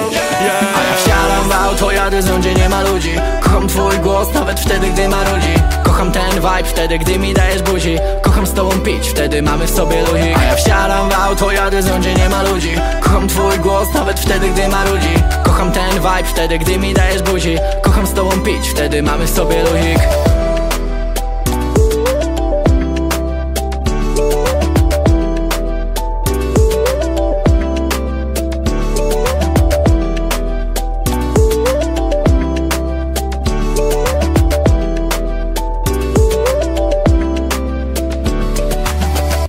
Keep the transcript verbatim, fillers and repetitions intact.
yeah. A ja wsiadam w auto, jadę z gdzie nie ma ludzi. Kocham twój głos, nawet wtedy, gdy marudzi. Kocham ten vibe, wtedy, gdy mi dajesz buzi. Kocham z tobą pić, wtedy mamy w sobie luzik. A ja wsiadam w auto, jadę z gdzie nie ma ludzi. Kocham twój głos, nawet wtedy, gdy marudzi. Kocham ten vibe, wtedy, gdy mi dajesz buzi. Kocham z tobą pić, wtedy mamy w sobie luzik.